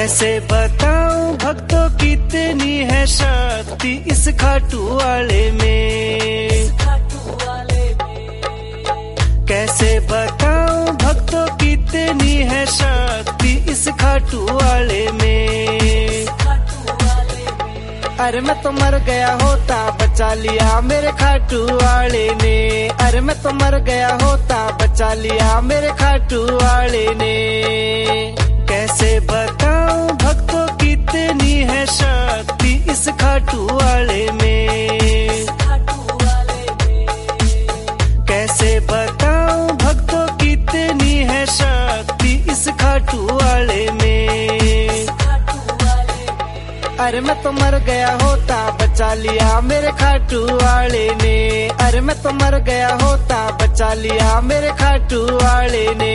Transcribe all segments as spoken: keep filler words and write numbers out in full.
कैसे बताऊं भक्तों कितनी है शक्ति इस खाटू वाले में। कैसे बताऊं भक्तों कितनी है शक्ति इस खाटू वाले में। अरे मैं तो मर गया होता बचा लिया मेरे खाटू वाले ने। अरे मैं तो मर गया होता बचा लिया मेरे खाटू वाले ने। कैसे बताऊं भक्तों कितनी है शक्ति इस खाटू वाले में। कैसे बताऊं भक्तों कितनी है शक्ति इस खाटू वाले में। अरे मैं तो मर गया होता बचा लिया मेरे खाटू वाले ने। अरे मैं तो मर गया होता बचा लिया मेरे खाटू वाले ने।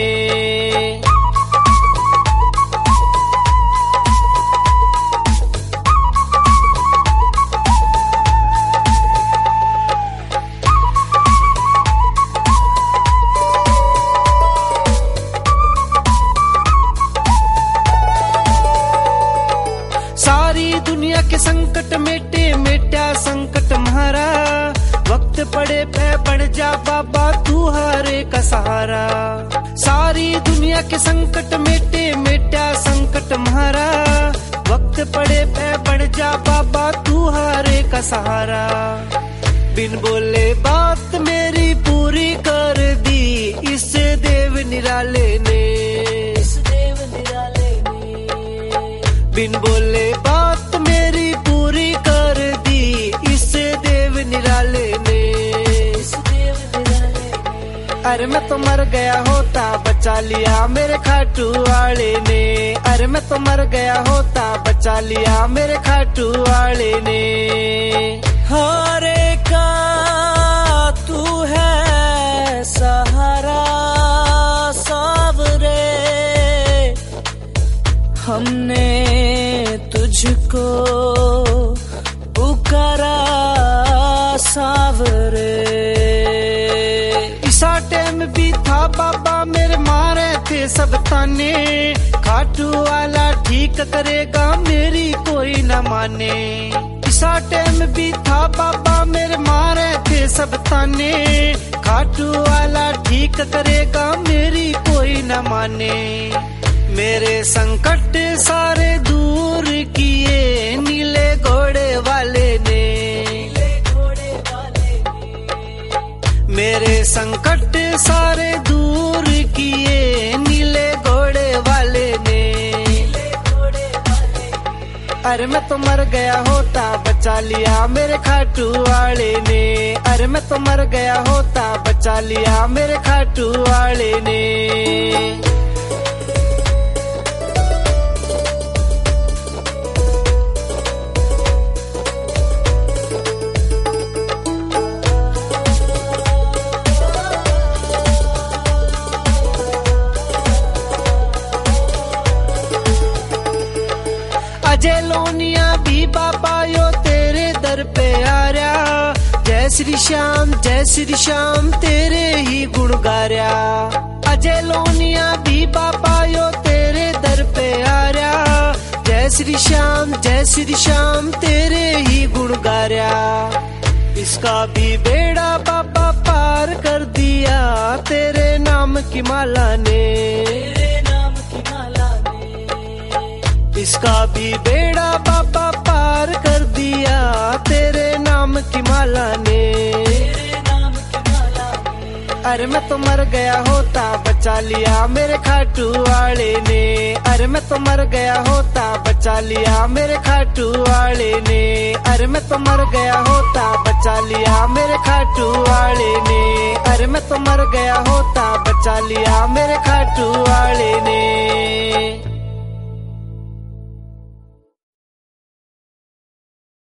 सारी दुनिया के संकट मेटे मेटा संकट म्हारा। वक्त पड़े पे बढ़ जा बाबा तू हारे का सहारा। सारी दुनिया के संकट मेटे मेटा संकट म्हारा। वक्त पड़े पे बढ़ जा बाबा तू हारे का सहारा। बिन बोले बात मेरी पूरी कर दी इस देव निराले ने। बिन बोले बात मेरी पूरी कर दी इस देव निराले ने। अरे मैं तो मर गया होता बचा लिया मेरे खाटू वाले ने। अरे मैं तो मर गया होता बचा लिया मेरे खाटू वाले ने। हारे का तू है सहारा सावरे। हमने तुझको पुकारा सावरे। इस टाइम भी था बाबा मेरे मारे थे सब ताने। खाटू वाला ठीक करेगा मेरी कोई न माने। इस टाइम भी था बाबा मेरे मारे थे सब ताने। खाटू वाला ठीक करेगा मेरी कोई न माने। मेरे संकट सारे दूर किए नीले घोड़े वाले ने। मेरे संकट सारे दूर किए नीले घोड़े वाले ने। अरे मैं तो मर गया होता बचा लिया मेरे खाटू वाले ने। अरे मैं तो मर गया होता बचा लिया मेरे खाटू वाले ने। अजय लोनिया भी बाबा यो तेरे दर पे आ रहा। जय श्री श्याम जय श्री श्याम तेरे ही गुण गा रहा। अजय लोनिया भी बाबा यो तेरे दर पे आ रहा। जय श्री श्याम जय श्री श्याम तेरे ही गुण गा रहा। इसका भी बेड़ा बाबा पार कर दिया तेरे नाम की माला ने। इसका भी बेड़ा बाबा पार कर दिया तेरे नाम की माला ने। अरे मैं तो मर गया होता बचा लिया मेरे खाटू वाले ने। अरे मैं तो मर गया होता बचा लिया मेरे खाटू वाले ने। अरे मैं तो मर गया होता बचा लिया मेरे खाटू वाले ने। अरे मैं तो मर गया होता बचा लिया मेरे खाटू वाले ने।